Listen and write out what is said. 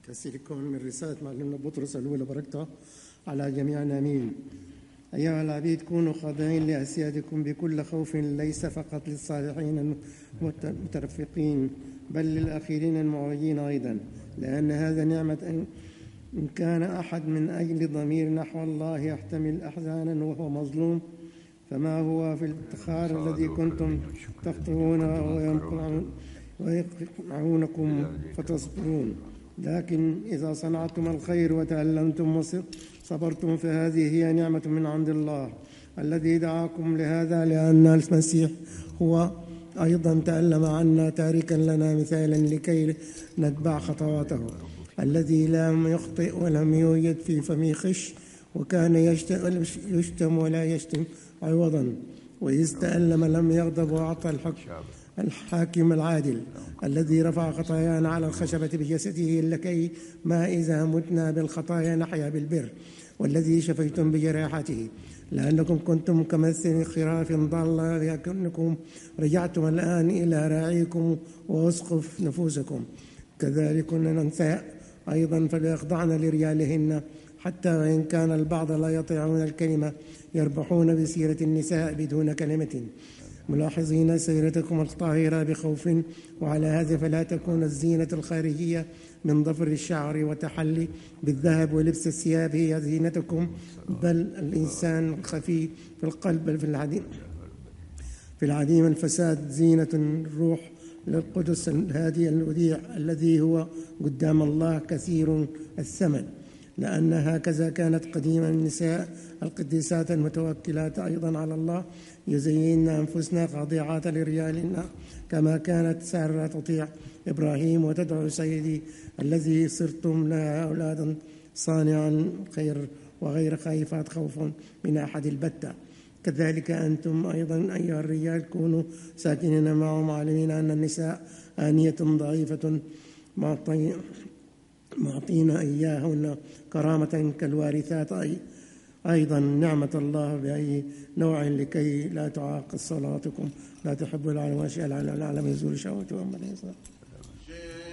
رسيلكم من رسالة معلمنا بطرس الأولى بركته على جميعنا آمين. أيها العبيد كونوا خاضعين لأسيادكم بكل خوف، ليس فقط للصالحين المترفقين بل للآخرين المعوجين أيضا، لأن هذا نعمة إن كان أحد من أجل ضمير نحو الله يحتمل أحزانا وهو مظلوم، فما هو في الافتخار الذي كنتم تخطئون ويقنعونكم فتصبرون. لكن إذا صنعتم الخير وتألمتم وصبرتم فهذه هي نعمة من عند الله الذي دعاكم لهذا، لأن المسيح هو أيضا تألم عنا تاركا لنا مثالا لكي نتبع خطواته، الذي لم يخطئ ولم يوجد في فمه غش، وكان يشتم ولا يشتم عوضا، وإذ تألم لم يغضب وأعطى الحاكم العادل الذي رفع خطايانا على الخشبة بجسده، لكي ما إذا متنا بالخطايا نحيا بالبر، والذي شفيتم بجراحته، لأنكم كنتم كمثل خراف ضالة، لكنكم رجعتم الآن إلى راعيكم وأسقف نفوسكم. كذلك النساء أيضا فليخضعن لرجالهن، حتى وإن كان البعض لا يطيعون الكلمة يربحون بسيرة النساء بدون كلمة، ملاحظين سيرتكم الطاهرة بخوف. وعلى هذا فلا تكون الزينة الخارجية من ضفر الشعر وتحلي بالذهب ولبس الثياب هي زينتكم، بل الإنسان الخفي في القلب بل في العديم الفساد زينة الروح للقدس الهادي الوديع، الذي هو قدام الله كثير الثمن، لأن هكذا كانت قديما النساء القديسات المتوكلات أيضا على الله يزين أنفسنا خاضعات لرجالنا، كما كانت سارة تطيع إبراهيم وتدعو سيدي، الذي صرتم لها أولادا صانعا خير وغير خائفات خوف من أحد البتة. كذلك أنتم أيضا أيها الرجال كونوا ساكنين معهم، عالمين أن النساء آنية ضعيفة معطين إياهن كرامة كالوارثات أيضا نعمة الله بأي نوع، لكي لا تعاق صلاتكم. لا تحب العالم وأشياء العالم يزول شهوته وأما الإنسان